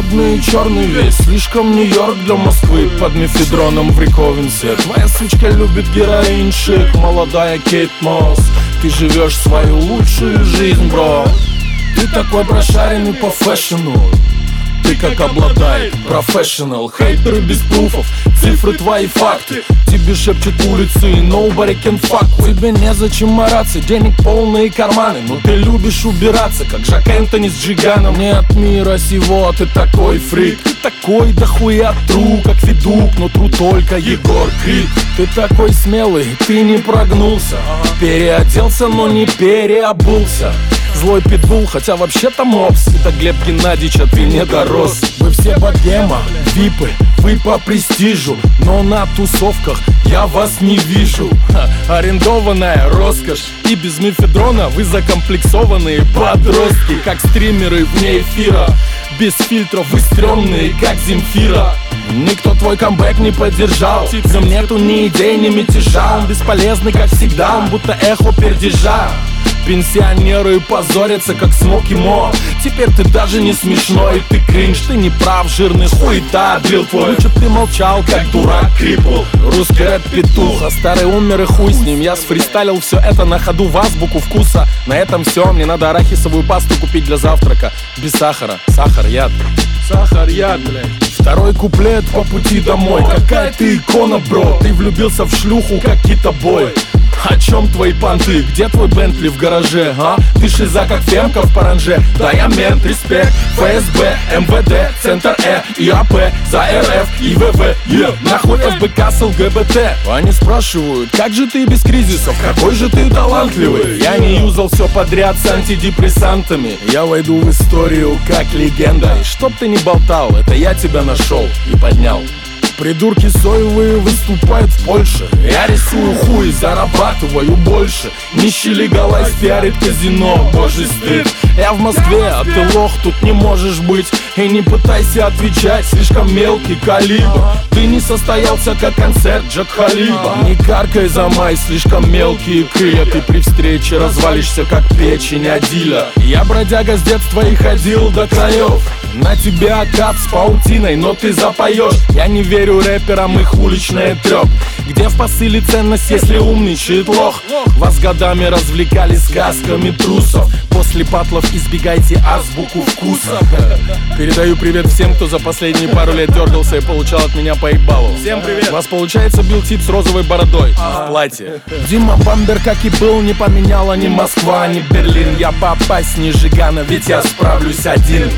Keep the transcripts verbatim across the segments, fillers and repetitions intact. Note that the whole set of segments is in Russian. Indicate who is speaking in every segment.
Speaker 1: Холодный и черный весь, слишком Нью-Йорк для Москвы. Под мефедроном в Рековенсе твоя сучка любит героинчик, молодая Кейт Мосс. Ты живешь свою лучшую жизнь, бро. Ты такой прошаренный по фэшну. Ты как обладает профессионал. Хейтеры без пруфов, цифры твои факты. Тебе шепчут улицы, nobody can fuck with. Тебе незачем мараться, денег полные карманы. Но ты любишь убираться, как Жак Энтони с Джиганом. Не от мира сего, ты такой фрик. Ты такой дохуя тру, как Федук, но тру только Егор Крид. Ты такой смелый, ты не прогнулся. Переоделся, но не переобулся. Злой питбул, хотя вообще-то мопс. Это Глеб Геннадьевич, а ты не дорос. Вы все богема, випы, вы по престижу. Но на тусовках я вас не вижу. Ха, арендованная роскошь. И без мефедрона вы закомплексованные подростки, как стримеры вне эфира. Без фильтров вы стрёмные, как Земфира. Никто твой камбэк не поддержал. В нем нету ни идей, ни мятежа. Он бесполезный, как всегда, он будто эхо пердежа. Пенсионеры позорятся, как Смоки Мо. Теперь ты даже не смешной, ты кринж. Ты не прав, жирный хуета, дрил твой. Лучше б ты молчал, как дурак крипл. Русский рэп петух, а старый умер и хуй с ним. Я сфристайлил все это на ходу в азбуку вкуса. На этом все, мне надо арахисовую пасту купить для завтрака. Без сахара, сахар яд. Сахар яд, блядь. Второй куплет по пути домой. Какая ты икона, бро. Ты влюбился в шлюху, как китобой. О чем твои понты? Где твой Бентли в гараже, а? Ты шиза, как Фемка в паранже. Да я мент, респект. ФСБ, МВД, Центр Э, ИАП, за РФ, ИВВ, е. Нахуй ФБК с ЛГБТ. Они спрашивают, как же ты без кризисов? Какой же ты талантливый? Я не юзал все подряд с антидепрессантами. Я войду в историю как легенда. И чтоб ты не болтал, это я тебя нашел и поднял. Придурки соевые выступают в Польше. Я рисую хуй, зарабатываю больше. Нищий легалайз пиарит казино, божий стыд. Я в Москве, а ты лох, тут не можешь быть. И не пытайся отвечать, слишком мелкий калибр. Ты не состоялся, как концерт Джак Халиба. Не каркай за май, слишком мелкие крылья. Ты при встрече развалишься, как печень Адиля. Я бродяга с детства и ходил до краев. На тебя кат с паутиной, но ты запоешь. Я не верю рэперам, их уличная трёп. Где в посыле ценность, если умничает лох? Вас годами развлекали сказками трусов. После патлов избегайте азбуку вкуса. Передаю привет всем, кто за последние пару лет дергался и получал от меня по ебалу. Всем привет! У вас получается бил тип с розовой бородой в платье. Дима Бамбер, как и был, не поменяла ни Москва, ни Берлин. Я попасть не Жигана, ведь я справлюсь один.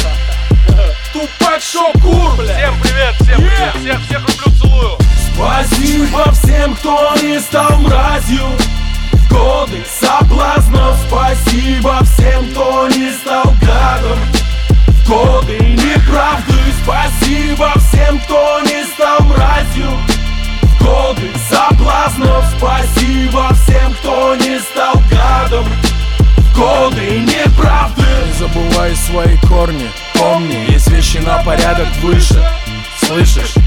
Speaker 1: Тупак Шокур, бля.
Speaker 2: Всем привет, всем привет, всех, всех люблю, целую.
Speaker 1: Спасибо всем, кто не стал мразью в годы соблазнов. Спасибо всем, кто не стал гадом в годы неправды. Спасибо всем, кто не стал мразью в годы соблазнов. Спасибо всем, кто не стал гадом в годы неправды. Не забывай свои корни. Помни, есть вещи на порядок выше. Слышишь?